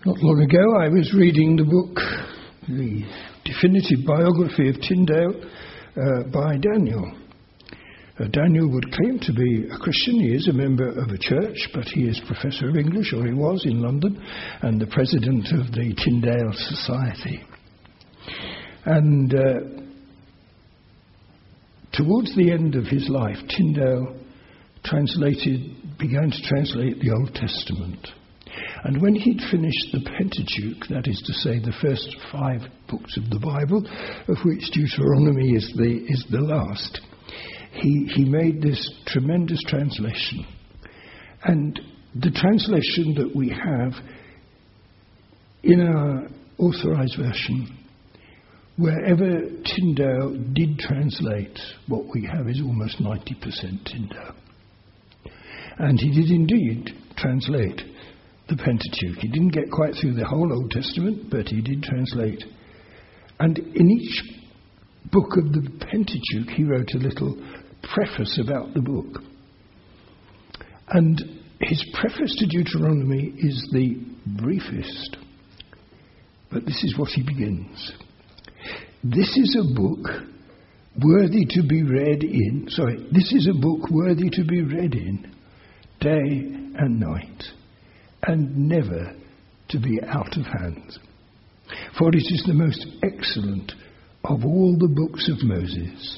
Not long ago I was reading the book, the definitive biography of Tyndale by Daniel. Daniel would claim to be a Christian. He is a member of a church, but he is Professor of English, or he was in London, and the president of the Tyndale Society. And towards the end of his life, Tyndale began to translate the Old Testament. And when he'd finished the Pentateuch, that is to say the first 5 books of the Bible, of which Deuteronomy is the last, he made this tremendous translation. And the translation that we have in our authorized version, wherever Tyndale did translate, what we have is almost 90% Tyndale. And he did indeed translate the Pentateuch. He didn't get quite through the whole Old Testament, but he did translate. And in each book of the Pentateuch, he wrote a little preface about the book. And his preface to Deuteronomy is the briefest. But this is what he begins. This is a book worthy to be read in, day and night, and never to be out of hand. For it is the most excellent of all the books of Moses.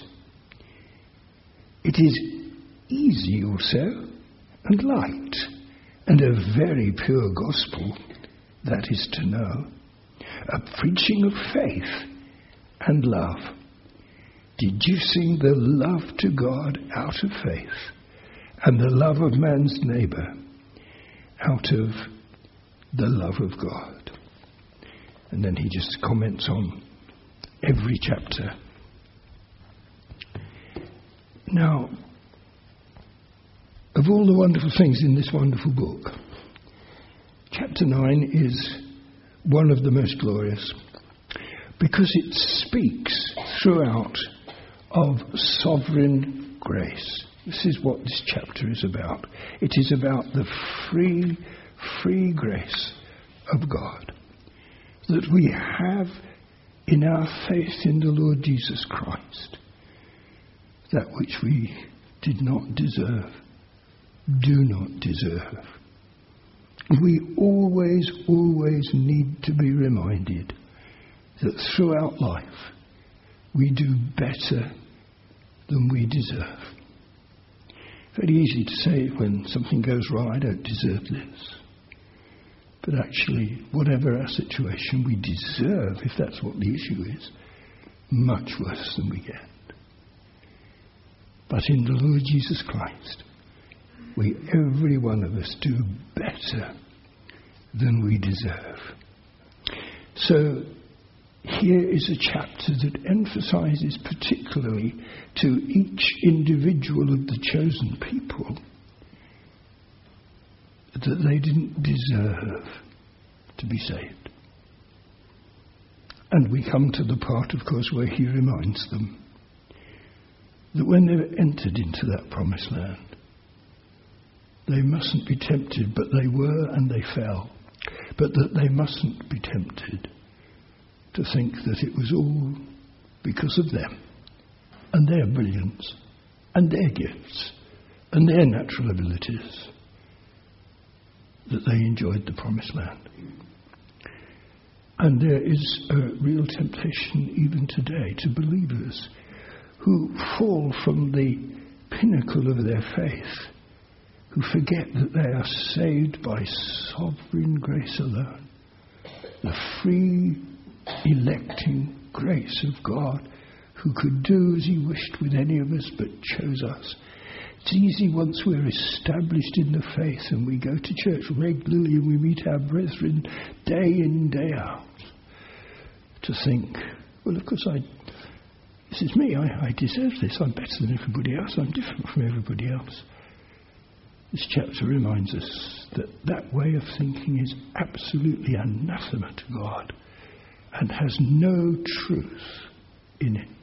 It is easy also, and light, and a very pure gospel, that is to know, a preaching of faith and love, deducing the love to God out of faith, and the love of man's neighbour out of the love of God. And then he just comments on every chapter. Now, of all the wonderful things in this wonderful book, chapter 9 is one of the most glorious, because it speaks throughout of sovereign grace. This is what this chapter is about. It is about the free grace of God that we have in our faith in the Lord Jesus Christ, that which we did not deserve, do not deserve. We always need to be reminded that throughout life we do better than we deserve. Very easy to say when something goes wrong, I don't deserve this. But actually, whatever our situation, we deserve, if that's what the issue is, much worse than we get. But in the Lord Jesus Christ, every one of us do better than we deserve. So here is a chapter that emphasizes particularly to each individual of the chosen people that they didn't deserve to be saved. And we come to the part, of course, where he reminds them that when they've entered into that promised land, they mustn't be tempted, but they were and they fell. But that they mustn't be tempted to think that it was all because of them and their brilliance and their gifts and their natural abilities that they enjoyed the promised land. And there is a real temptation even today to believers who fall from the pinnacle of their faith, who forget that they are saved by sovereign grace alone, the free electing grace of God, who could do as he wished with any of us but chose us. It's easy once we're established in the faith and we go to church regularly and we meet our brethren day in, day out, to think, well, of course, this is me, I deserve this, I'm better than everybody else, I'm different from everybody else. This chapter reminds us that that way of thinking is absolutely anathema to God and has no truth in it.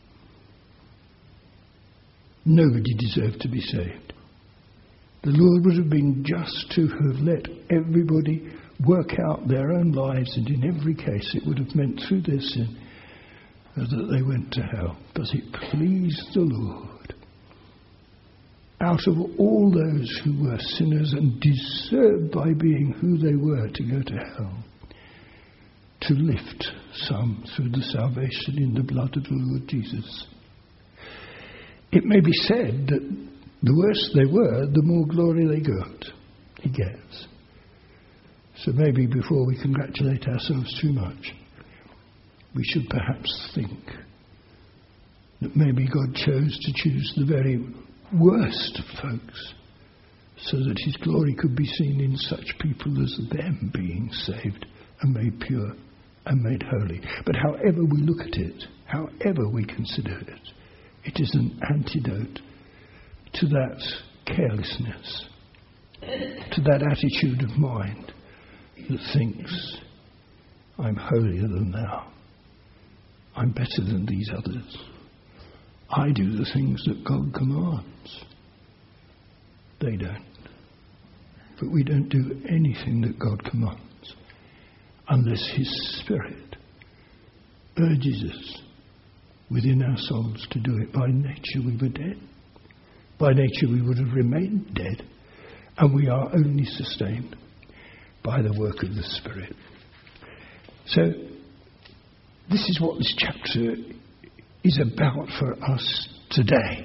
Nobody deserved to be saved. The Lord would have been just to have let everybody work out their own lives, and in every case it would have meant through their sin that they went to hell. But it pleased the Lord, out of all those who were sinners and deserved by being who they were to go to hell, to lift some through the salvation in the blood of the Lord Jesus. It may be said that the worse they were, the more glory he gets. So maybe before we congratulate ourselves too much, we should perhaps think that maybe God chose to choose the very worst of folks so that his glory could be seen in such people as them being saved and made pure and made holy. But however we look at it, however we consider it, it is an antidote to that carelessness, to that attitude of mind that thinks, I'm holier than thou, I'm better than these others, I do the things that God commands. They don't. But we don't do anything that God commands unless his Spirit urges us within our souls to do it. By nature we were dead. By nature we would have remained dead, and we are only sustained by the work of the Spirit. So this is what this chapter is about for us today.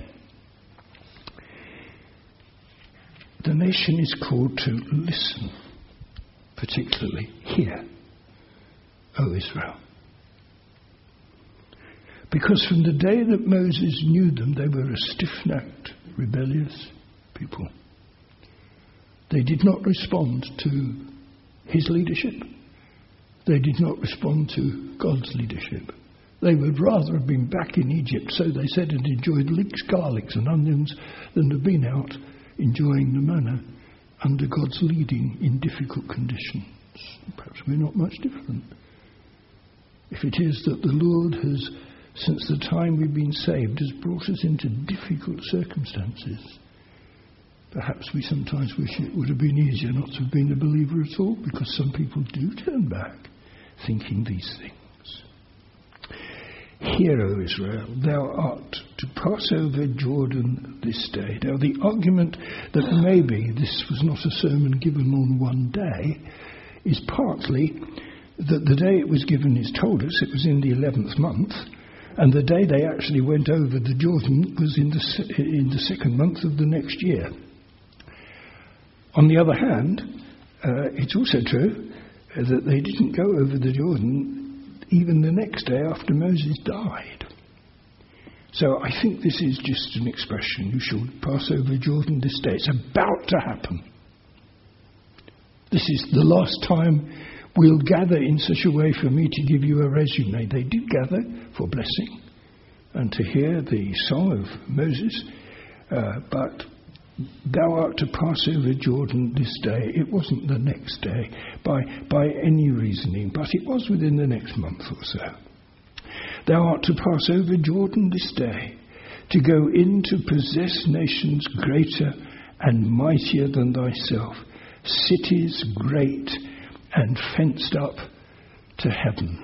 The nation is called to listen, particularly here, O Israel. Because from the day that Moses knew them, they were a stiff-necked, rebellious people. They did not respond to his leadership. They did not respond to God's leadership. They would rather have been back in Egypt, so they said, and enjoyed leeks, garlics and onions than have been out enjoying the manna under God's leading in difficult conditions. Perhaps we're not much different. If it is that the Lord has, since the time we've been saved, has brought us into difficult circumstances, perhaps we sometimes wish it would have been easier not to have been a believer at all, because some people do turn back thinking these things. Hear, O Israel, thou art to pass over Jordan this day. Now, the argument that maybe this was not a sermon given on one day is partly that the day it was given is told us it was in the 11th month, and the day they actually went over the Jordan was in the second month of the next year. On the other hand, it's also true that they didn't go over the Jordan even the next day after Moses died. So I think this is just an expression. You shall pass over Jordan this day. It's about to happen. This is the last time we'll gather in such a way for me to give you a resume. They did gather for blessing and to hear the song of Moses, but thou art to pass over Jordan this day. It wasn't the next day by any reasoning, but it was within the next month or so. Thou art to pass over Jordan this day, to go in to possess nations greater and mightier than thyself, cities great and fenced up to heaven.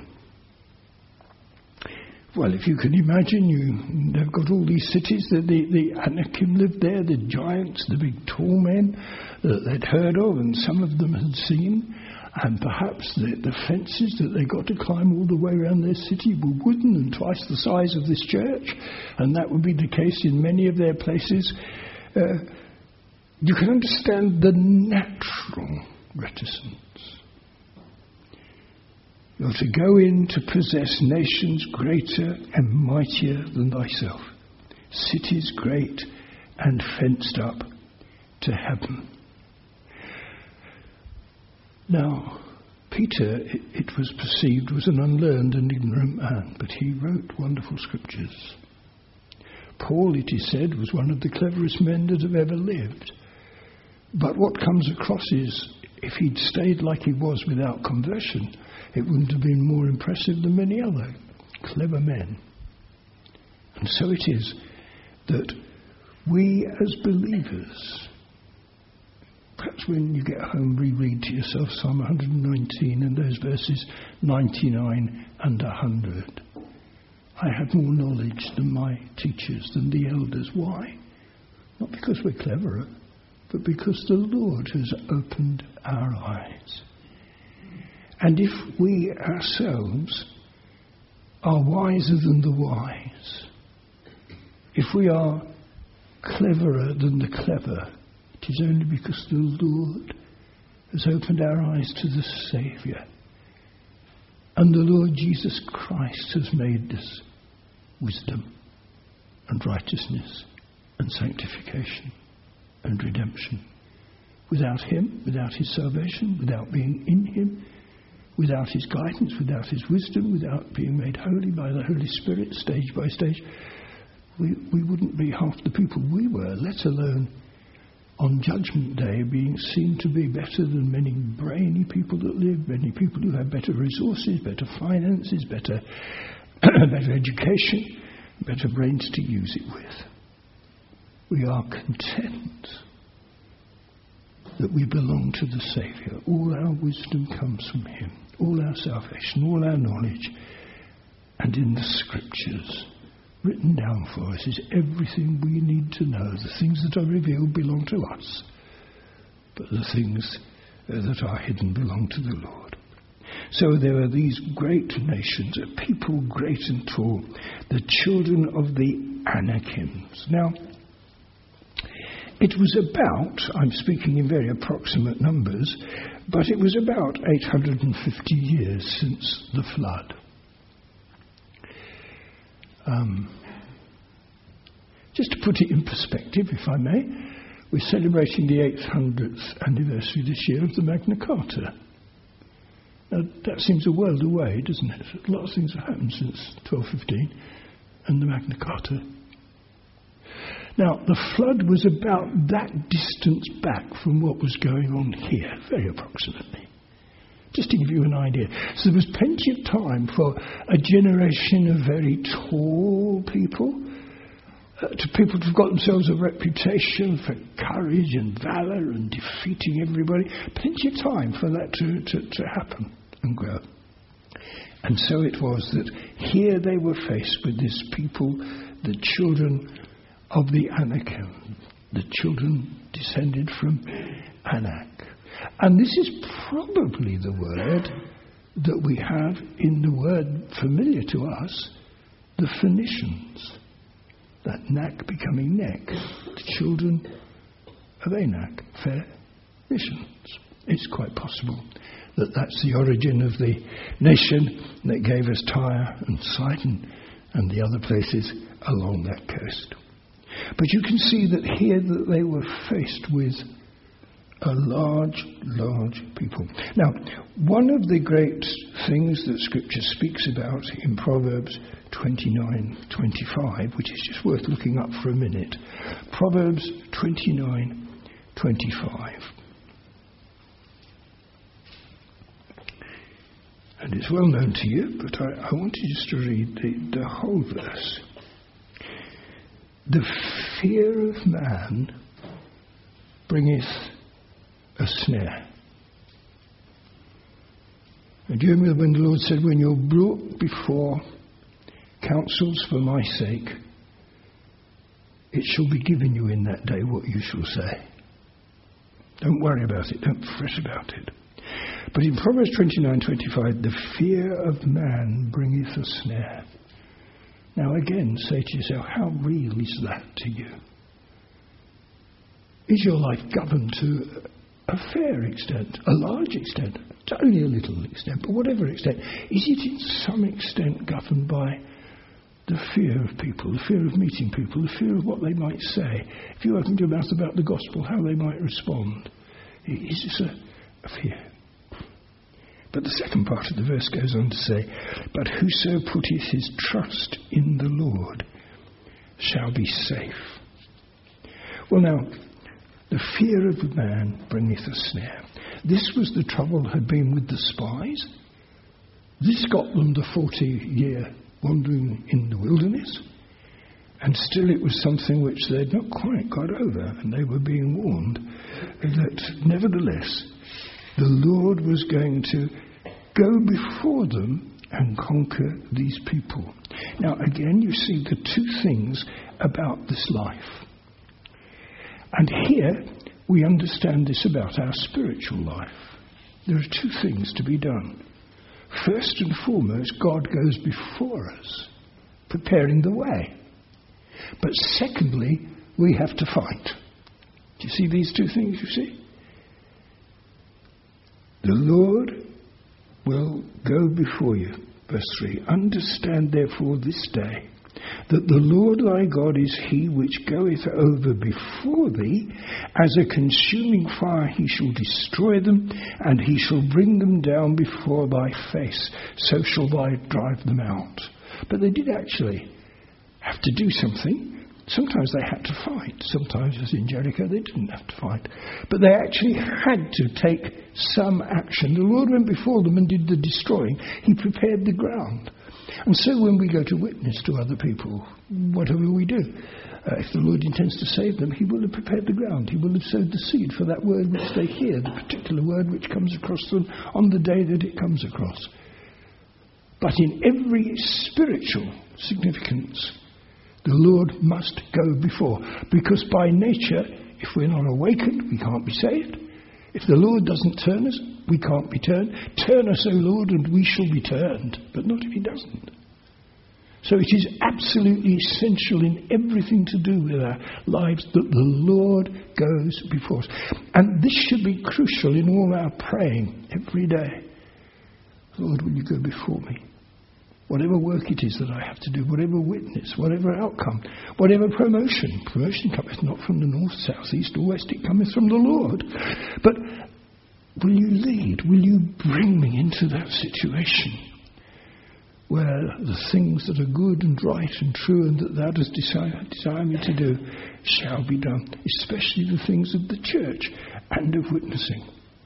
Well, if you can imagine, they've got all these cities, the Anakim lived there, the giants, the big tall men that they'd heard of and some of them had seen, and perhaps the fences that they got to climb all the way around their city were wooden and twice the size of this church, and that would be the case in many of their places. You can understand the natural reticence. You're to go in to possess nations greater and mightier than thyself, cities great and fenced up to heaven. Now, Peter, it was perceived, was an unlearned and ignorant man, but he wrote wonderful scriptures. Paul, it is said, was one of the cleverest men that have ever lived. But what comes across is, if he'd stayed like he was without conversion, it wouldn't have been more impressive than many other clever men. And so it is that we as believers, perhaps when you get home, reread to yourself Psalm 119 and those verses 99 and 100. I have more knowledge than my teachers, than the elders. Why? Not because we're cleverer, but because the Lord has opened our eyes. And if we ourselves are wiser than the wise, if we are cleverer than the clever, it is only because the Lord has opened our eyes to the Saviour. And the Lord Jesus Christ has made us wisdom and righteousness and sanctification and redemption. Without him, without his salvation, without being in him, without his guidance, without his wisdom, without being made holy by the Holy Spirit stage by stage, we wouldn't be half the people we were, let alone on Judgment Day being seen to be better than many brainy people that live, many people who have better resources, better finances, better education, better brains to use it with. We are content that we belong to the Saviour. All our wisdom comes from him, all our salvation, all our knowledge, and in the Scriptures written down for us is everything we need to know. The things that are revealed belong to us, but the things that are hidden belong to the Lord. So there are these great nations, a people great and tall, the children of the Anakims. Now, it was about, I'm speaking in very approximate numbers, but it was about 850 years since the flood. Just to put it in perspective, if I may, we're celebrating the 800th anniversary this year of the Magna Carta. Now, that seems a world away, doesn't it? A lot of things have happened since 1215 and the Magna Carta. Now, the flood was about that distance back from what was going on here, very approximately. Just to give you an idea. So there was plenty of time for a generation of very tall people, to people who've got themselves a reputation for courage and valour and defeating everybody. Plenty of time for that to happen and grow. And so it was that here they were faced with this people, the children of the Anakim, the children descended from Anak. And this is probably the word that we have in the word familiar to us, the Phoenicians. That Nak becoming Nek, the children of Anak, Phoenicians. It's quite possible that that's the origin of the nation that gave us Tyre and Sidon and the other places along that coast. But you can see that here that they were faced with a large people. Now, one of the great things that Scripture speaks about in Proverbs 29:25, which is just worth looking up for a minute. Proverbs 29:25. And it's well known to you, but I want you just to read the whole verse. The fear of man bringeth a snare. And do you remember when the Lord said, when you're brought before counsels for my sake, it shall be given you in that day what you shall say. Don't worry about it. Don't fret about it. But in Proverbs 29:25, the fear of man bringeth a snare. Now again, say to yourself, how real is that to you? Is your life governed to a fair extent, a large extent, to only a little extent, but whatever extent? Is it in some extent governed by the fear of people, the fear of meeting people, the fear of what they might say? If you opened your mouth about the gospel, how they might respond? Is this a fear? But the second part of the verse goes on to say, but whoso putteth his trust in the Lord shall be safe. Well now, the fear of man bringeth a snare. This was the trouble had been with the spies. This got them the 40-year wandering in the wilderness. And still it was something which they'd not quite got over, and they were being warned that nevertheless the Lord was going to go before them and conquer these people. Now again, you see the two things about this life. And here we understand this about our spiritual life. There are two things to be done. First and foremost, God goes before us, preparing the way. But secondly, we have to fight. Do you see these two things, you see? The Lord will go before you. Verse 3, understand therefore this day that the Lord thy God is he which goeth over before thee. As a consuming fire he shall destroy them, and he shall bring them down before thy face. So shall thou drive them out. But they did actually have to do something. Sometimes they had to fight. Sometimes, as in Jericho, they didn't have to fight. But they actually had to take some action. The Lord went before them and did the destroying. He prepared the ground. And so when we go to witness to other people, whatever we do, if the Lord intends to save them, he will have prepared the ground. He will have sowed the seed for that word which they hear, the particular word which comes across them on the day that it comes across. But in every spiritual significance, the Lord must go before. Because by nature, if we're not awakened, we can't be saved. If the Lord doesn't turn us, we can't be turned. Turn us, O Lord, and we shall be turned. But not if he doesn't. So it is absolutely essential in everything to do with our lives that the Lord goes before us. And this should be crucial in all our praying every day. Lord, will you go before me? Whatever work it is that I have to do, whatever witness, whatever outcome, whatever promotion. Promotion cometh not from the north, south, east or west, it cometh from the Lord. But will you lead? Will you bring me into that situation where the things that are good and right and true and that thou dost desire me to do shall be done, especially the things of the church and of witnessing.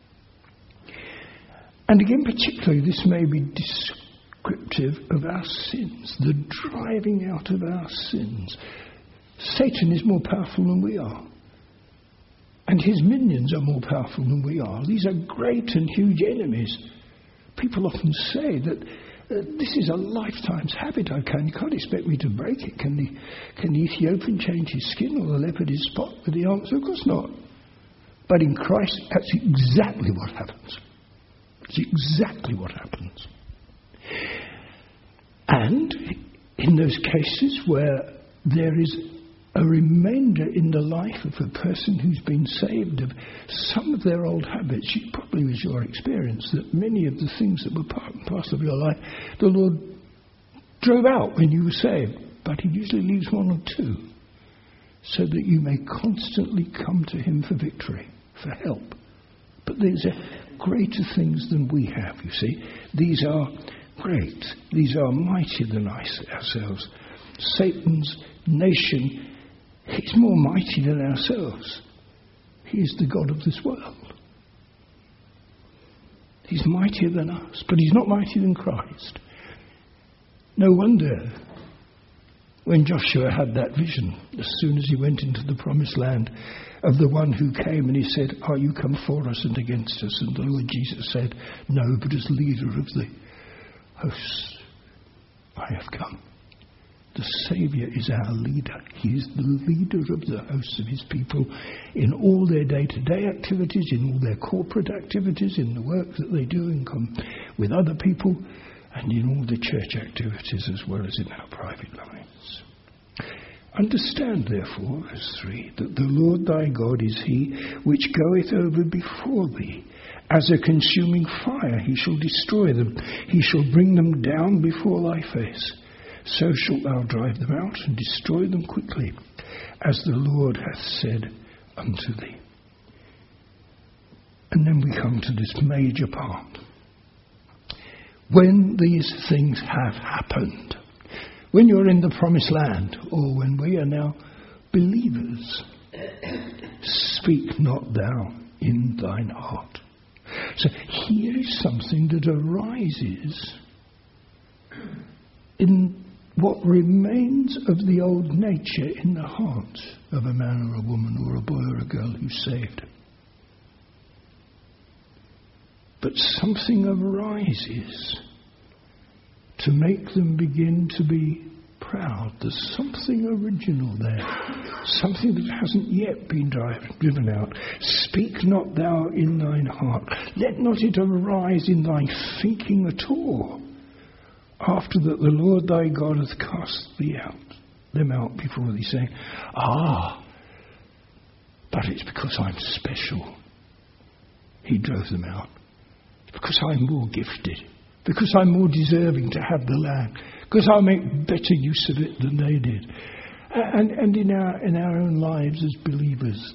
And again, particularly, this may be descriptive of our sins, the driving out of our sins. Satan is more powerful than we are, and his minions are more powerful than we are. These are great and huge enemies. People often say that this is a lifetime's habit. You can't expect me to break it. Can the Ethiopian change his skin or the leopard his spot? But the answer, of course not. But in Christ, that's exactly what happens. It's exactly what happens. And in those cases where there is a remainder in the life of a person who's been saved of some of their old habits, it probably was your experience that many of the things that were part and parcel of your life, the Lord drove out when you were saved, but he usually leaves one or two, so that you may constantly come to him for victory, for help. But these are greater things than we have, you see. These are great. These are mightier than ourselves. Satan's nation, he's more mighty than ourselves. He is the God of this world. He's mightier than us, but he's not mightier than Christ. No wonder when Joshua had that vision, as soon as he went into the promised land, of the one who came and he said, are you come for us and against us? And the Lord Jesus said, no, but as leader of the hosts, I have come. The Saviour is our leader. He is the leader of the hosts of his people in all their day-to-day activities, in all their corporate activities, in the work that they do with other people, and in all the church activities as well as in our private lives. Understand, therefore, verse 3, that the Lord thy God is he which goeth over before thee. As a consuming fire he shall destroy them. He shall bring them down before thy face. So shalt thou drive them out and destroy them quickly, as the Lord hath said unto thee. And then we come to this major part. When these things have happened, when you're in the promised land, or when we are now believers, speak not thou in thine heart. So here is something that arises in what remains of the old nature in the heart of a man or a woman or a boy or a girl who's saved. But something arises to make them begin to be proud. There's something original there, something that hasn't yet been driven out. Speak not thou in thine heart, let not it arise in thy thinking at all, after that the Lord thy God hath cast them out before thee, saying, but it's because I'm special. He drove them out. It's because I'm more gifted, because I'm more deserving to have the land, because I'll make better use of it than they did. And in our own lives as believers,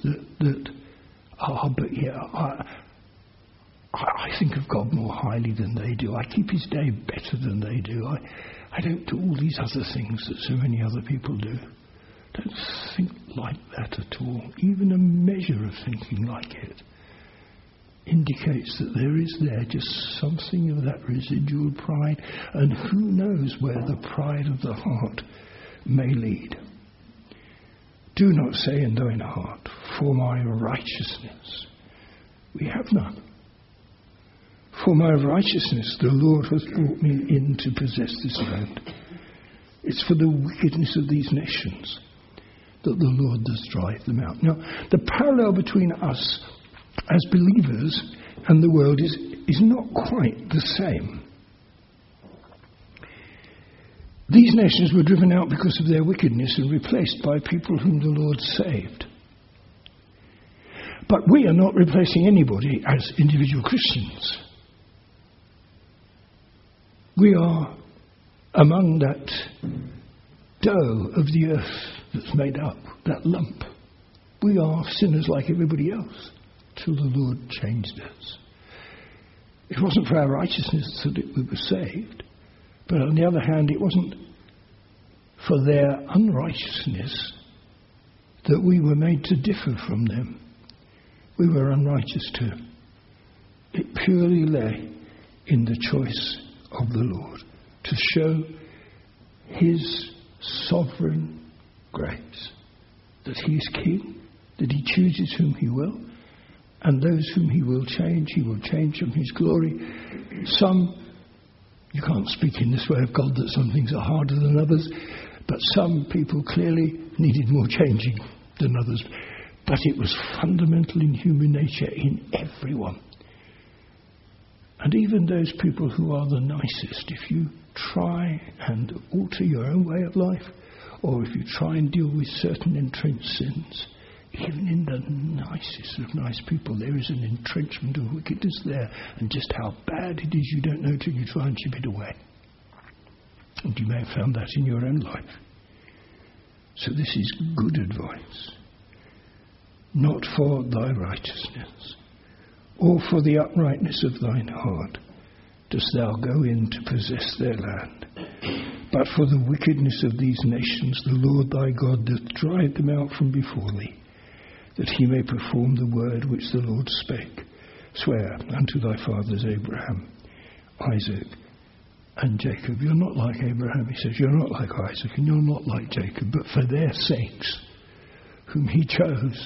I think of God more highly than they do. I keep his day better than they do. I don't do all these other things that so many other people do. Don't think like that at all. Even a measure of thinking like it indicates that there is there just something of that residual pride, and who knows where the pride of the heart may lead. Do not say in thine heart, for my righteousness. We have none. For my righteousness the Lord has brought me in to possess this land. It's for the wickedness of these nations that the Lord does drive them out. Now, the parallel between us as believers and the world is not quite the same. These nations were driven out because of their wickedness and replaced by people whom the Lord saved. But we are not replacing anybody as individual Christians. We are among that dough of the earth that's made up, that lump. We are sinners like everybody else, till the Lord changed us. It wasn't for our righteousness that we were saved, but on the other hand, it wasn't for their unrighteousness that we were made to differ from them. We were unrighteous too. It purely lay in the choice of the Lord to show his sovereign grace, that he is king, that he chooses whom he will, and those whom he will change from his glory. Some, you can't speak in this way of God that some things are harder than others, but some people clearly needed more changing than others. But it was fundamental in human nature, in everyone. And even those people who are the nicest, if you try and alter your own way of life, or if you try and deal with certain entrenched sins, even in the nicest of nice people, there is an entrenchment of wickedness there. And just how bad it is, you don't know till you try and chip it away. And you may have found that in your own life. So this is good advice. Not for thy righteousness, or for the uprightness of thine heart, dost thou go in to possess their land. But for the wickedness of these nations, the Lord thy God doth drive them out from before thee, that he may perform the word which the Lord sware unto thy fathers Abraham, Isaac, and Jacob. You're not like Abraham, he says. You're not like Isaac, and you're not like Jacob. But for their sakes, whom he chose,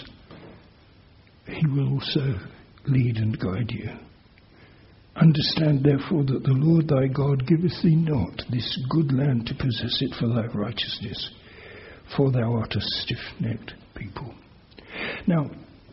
he will also lead and guide you. Understand therefore that the Lord thy God giveth thee not this good land to possess it for thy righteousness, for thou art a stiff-necked people. Now,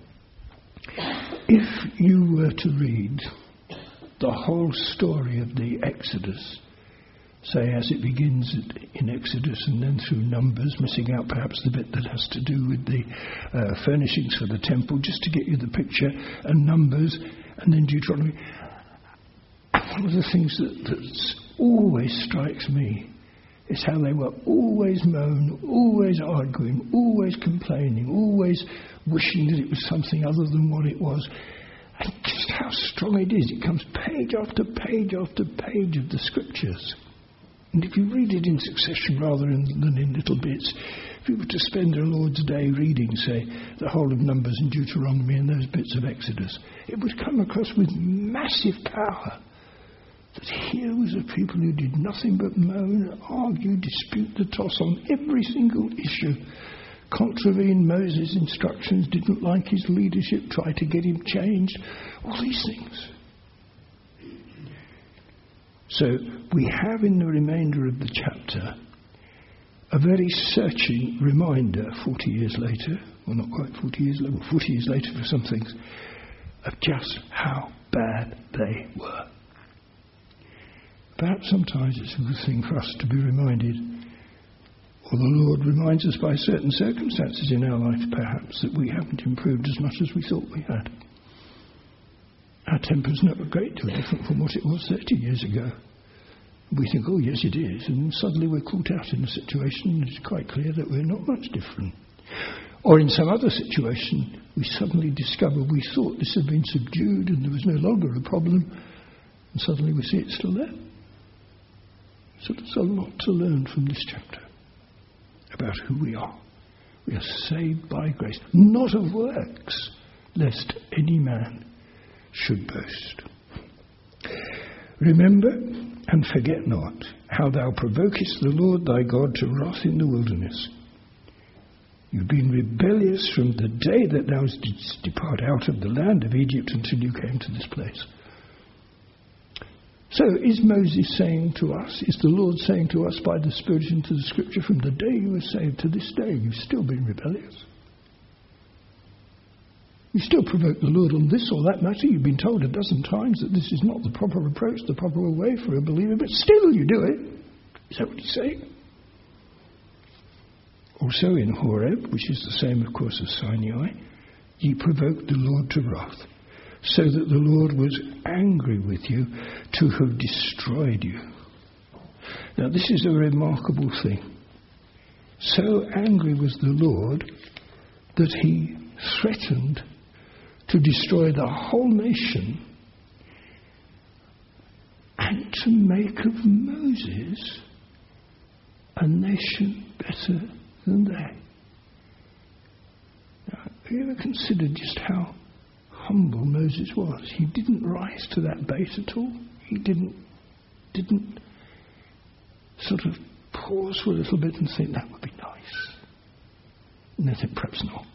if you were to read the whole story of the Exodus, say as it begins in Exodus and then through Numbers, missing out perhaps the bit that has to do with the furnishings for the temple, just to get you the picture, and Numbers, and then Deuteronomy. One of the things that always strikes me is how they were always moan, always arguing, always complaining, always wishing that it was something other than what it was. And just how strong it is. It comes page after page after page of the scriptures. And if you read it in succession rather than in little bits, if you were to spend a Lord's Day reading, say, the whole of Numbers and Deuteronomy and those bits of Exodus, it would come across with massive power. that here was a people who did nothing but moan, argue, dispute the toss on every single issue, contravened Moses' instructions, didn't like his leadership, tried to get him changed, all these things. So we have in the remainder of the chapter a very searching reminder 40 years later, well not quite 40 years later, 40 years later for some things, of just how bad they were. Perhaps sometimes it's a good thing for us to be reminded, or the Lord reminds us by certain circumstances in our life perhaps, that we haven't improved as much as we thought we had. Our temper's not a great deal different from what it was 30 years ago. We think, oh yes it is, and suddenly we're caught out in a situation and it's quite clear that we're not much different. Or in some other situation, we suddenly discover we thought this had been subdued and there was no longer a problem, and suddenly we see it's still there. So there's a lot to learn from this chapter about who we are. We are saved by grace, not of works, lest any man should boast. Remember and forget not how thou provokest the Lord thy God to wrath in the wilderness. You've been rebellious from the day that thou didst depart out of the land of Egypt until you came to this place. So is Moses saying to us, is the Lord saying to us by the Spirit into the Scripture, from the day you were saved to this day, you've still been rebellious? You still provoke the Lord on this or that matter. You've been told a dozen times that this is not the proper approach, the proper way for a believer, but still you do it. Is that what he's saying? Also in Horeb, which is the same, of course, as Sinai, ye provoked the Lord to wrath, so that the Lord was angry with you to have destroyed you. Now this is a remarkable thing. So angry was the Lord that he threatened to destroy the whole nation and to make of Moses a nation better than they. Now, have you ever considered just how humble Moses was? He didn't rise to that bait at all. He didn't sort of pause for a little bit and think that would be nice. And then think perhaps not.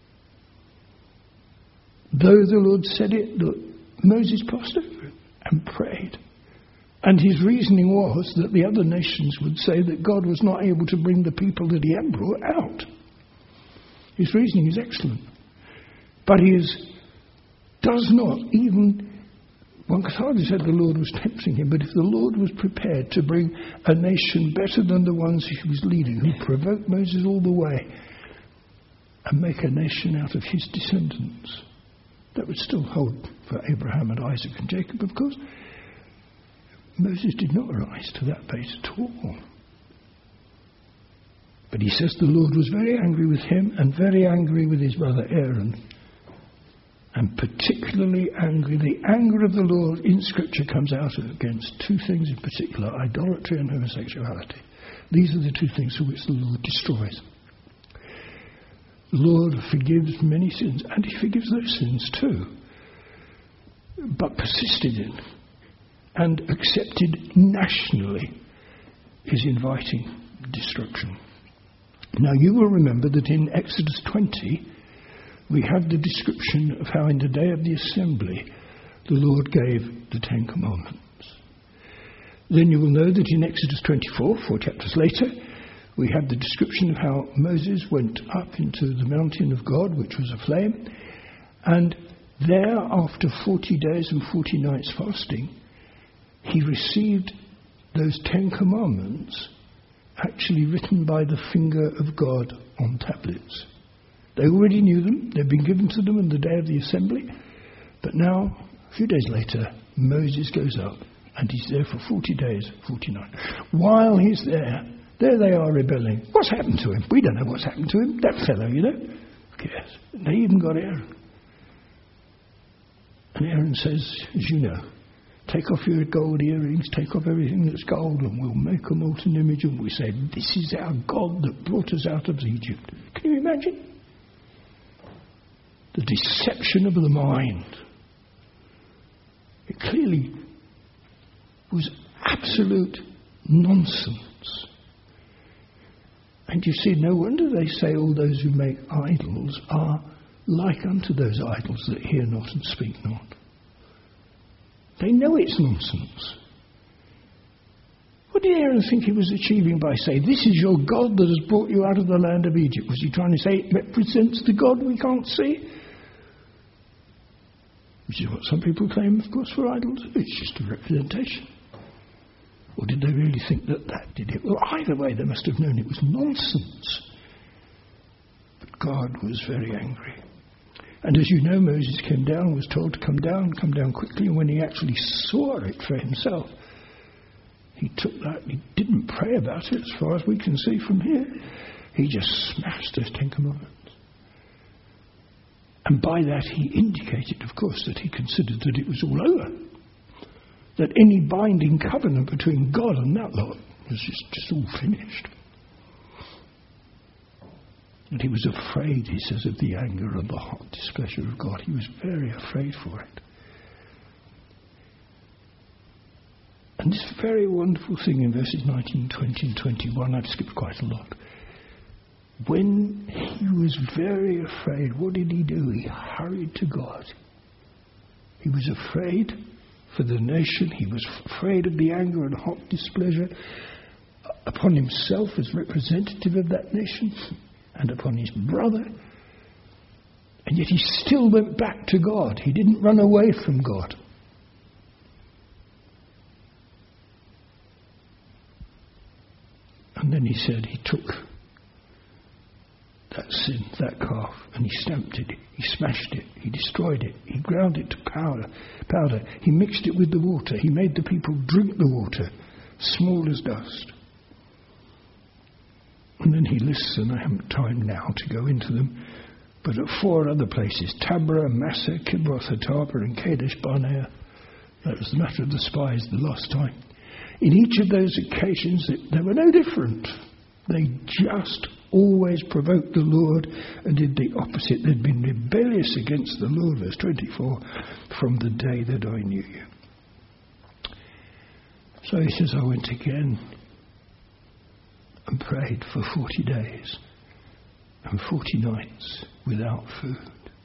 Though the Lord said it, Moses passed over it and prayed. And his reasoning was that the other nations would say that God was not able to bring the people that he had brought out. His reasoning is excellent. But he does not even, one could hardly say the Lord was tempting him, but if the Lord was prepared to bring a nation better than the ones he was leading, who provoked Moses all the way, and make a nation out of his descendants, that would still hold for Abraham and Isaac and Jacob, of course. Moses did not rise to that bait at all. But he says the Lord was very angry with him and very angry with his brother Aaron. And particularly angry, the anger of the Lord in Scripture comes out against two things in particular, idolatry and homosexuality. These are the two things for which the Lord destroys. The Lord forgives many sins, and he forgives those sins too, but persisted in and accepted nationally is inviting destruction. Now you will remember that in Exodus 20 we have the description of how in the day of the assembly the Lord gave the Ten Commandments. Then you will know that in Exodus 24, 4 chapters later, we have the description of how Moses went up into the mountain of God, which was a flame, and there, after 40 days and 40 nights fasting, he received those 10 commandments actually written by the finger of God on tablets. They already knew them. They'd been given to them on the day of the assembly. But now, a few days later, Moses goes up and he's there for 40 days, 40 nights. While he's there they are rebelling. What's happened to him? We don't know what's happened to him. That fellow, you know. Who cares? They even got Aaron. And Aaron says, as you know, take off your gold earrings, take off everything that's gold, and we'll make a molten image, and we say, this is our God that brought us out of Egypt. Can you imagine? The deception of the mind. It clearly was absolute nonsense. And you see, no wonder they say all those who make idols are like unto those idols that hear not and speak not. They know it's nonsense. What did Aaron think he was achieving by saying, this is your God that has brought you out of the land of Egypt? Was he trying to say it represents the God we can't see? Which is what some people claim, of course, for idols. It's just a representation. Or did they really think that that did it? Well, either way, they must have known it was nonsense. But God was very angry. And as you know, Moses came down, was told to come down quickly. And when he actually saw it for himself, he took that, he didn't pray about it as far as we can see from here. He just smashed those 10 Commandments. And by that he indicated, of course, that he considered that it was all over. That any binding covenant between God and that lot was just all finished. And he was afraid, he says, of the anger and the hot displeasure of God. He was very afraid for it. And this very wonderful thing in verses 19, 20 and 21, I've skipped quite a lot. When he was very afraid, what did he do? He hurried to God. He was afraid for the nation. He was afraid of the anger and hot displeasure upon himself as representative of that nation and upon his brother. And yet he still went back to God. He didn't run away from God. And then he said he took that sin, that calf, and he stamped it, he smashed it, he destroyed it, he ground it to powder, he mixed it with the water, he made the people drink the water, small as dust. And then he lists, and I haven't time now to go into them, but at 4 other places, Taberah, Massah, Kibroth-hattaavah, and Kadesh Barnea. That was the matter of the spies the last time. In each of those occasions, they were no different. They just always provoked the Lord and did the opposite. They'd been rebellious against the Lord, verse 24, from the day that I knew you. So he says, I went again and prayed for 40 days and 40 nights without food.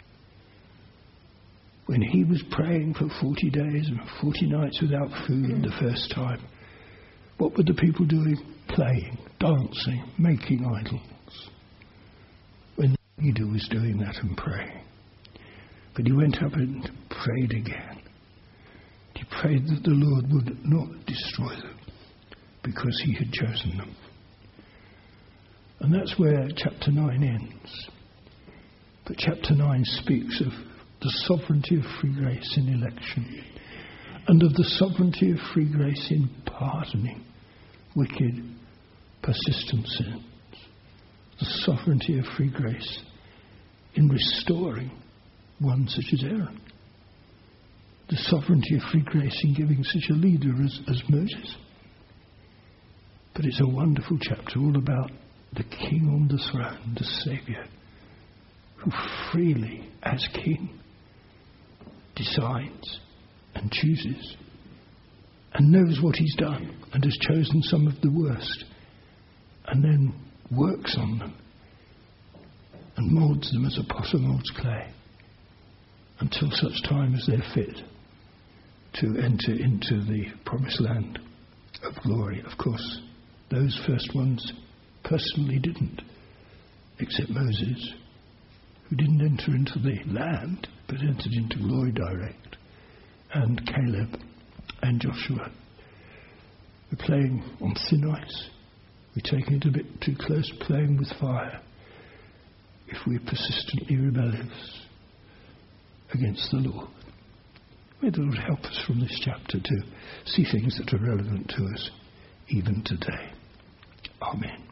When he was praying for 40 days and 40 nights without food the first time, what were the people doing? Playing, dancing, making idols. When the leader was doing that and praying. But he went up and prayed again. He prayed that the Lord would not destroy them because he had chosen them. And that's where chapter 9 ends. But chapter 9 speaks of the sovereignty of free grace in election and of the sovereignty of free grace in pardoning wicked, persistent sins. The sovereignty of free grace in restoring one such as Aaron. The sovereignty of free grace in giving such a leader as Moses. But it's a wonderful chapter all about the King on the throne, the Saviour, who freely, as King, decides and chooses and knows what he's done and has chosen some of the worst and then works on them and moulds them as a potter moulds clay until such time as they're fit to enter into the promised land of glory. Of course, those first ones personally didn't, except Moses, who didn't enter into the land but entered into glory direct, and Caleb and Joshua. We're playing on thin ice. We're taking it a bit too close, playing with fire, if we're persistently rebellious against the Lord. May the Lord help us from this chapter to see things that are relevant to us even today. Amen.